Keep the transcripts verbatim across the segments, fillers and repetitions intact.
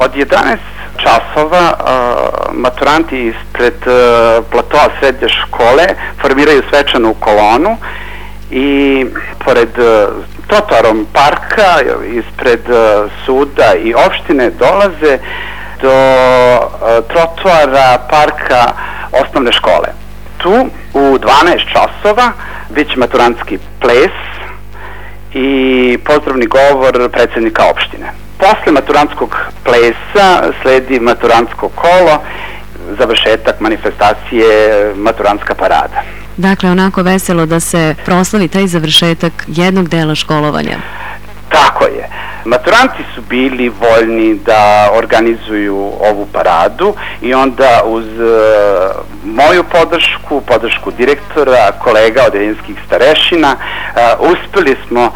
Od jedanaest časova uh, maturanti ispred uh, platoa srednje škole formiraju svečanu kolonu i pored uh, trotoarom parka ispred uh, suda i opštine dolaze do uh, trotoara parka osnovne škole. Tu u dvanaest časova biće maturantski ples i pozdravni govor predsjednika opštine. Posle maturantskog plesa sledi maturantsko kolo, završetak manifestacije, maturantska parada. Dakle, onako veselo da se proslavi taj završetak jednog dela školovanja. Tako je. Maturanti su bili voljni da organizuju ovu paradu i onda uz uh, moju podršku, podršku direktora, kolega odeljenskih starešina, uh, uspeli smo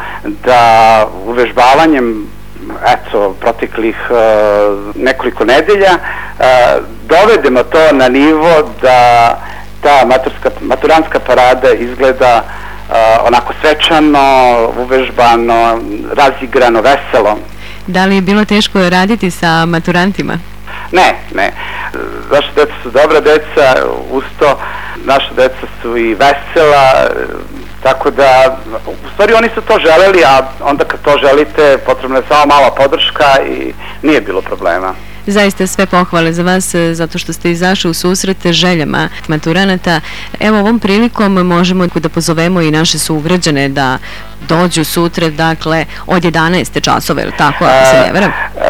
da uvežbavanjem eto, proteklih uh, nekoliko nedelja uh, dovedemo to na nivo da ta maturska, maturantska parada izgleda uh, onako svečano, uvežbano, razigrano, veselo. Da li je bilo teško raditi sa maturantima? Ne, ne. Naša deca su dobra deca, uz to naša deca su i vesela, tako da, u stvari oni su to želeli, a onda kad to želite, potrebna je samo mala podrška i nije bilo problema. Zaista sve pohvale za vas zato što ste izašli u susret željama maturanata. Evo, ovom prilikom možemo da pozovemo i naše sugrađane da dođu sutra, dakle, od jedanaest časova, ili tako, ako se ne varam?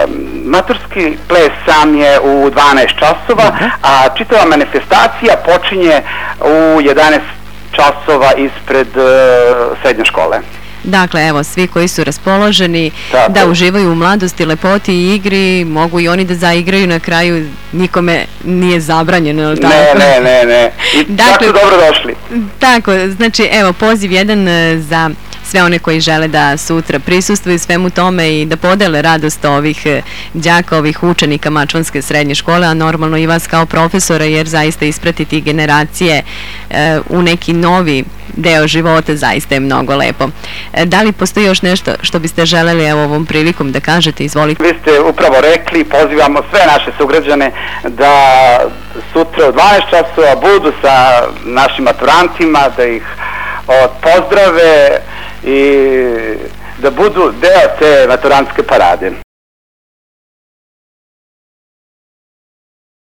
Maturski ples sam je u dvanaest časova, a čitava manifestacija počinje u jedanaest časova ispred uh, srednje škole. Dakle, evo, svi koji su raspoloženi Tako. da uživaju u mladosti, lepoti i igri, mogu i oni da zaigraju na kraju, nikome nije zabranjeno, ili tako? Ne, ne, ne, ne. I dakle, tako dobro došli. Tako, znači, evo, poziv jedan za sve one koji žele da sutra prisustvuju svemu tome i da podele radost ovih đaka, ovih učenika Mačvanske srednje škole, a normalno i vas kao profesora, jer zaista ispratiti generacije e, u neki novi deo života zaista je mnogo lepo. E, da li postoji još nešto što biste želeli evo ovom prilikom da kažete? Izvolite. Vi ste upravo rekli, pozivamo sve naše sugrađane da sutra u dvanaest časova budu sa našim maturantima, da ih o, pozdrave i da budu deo te maturantske parade.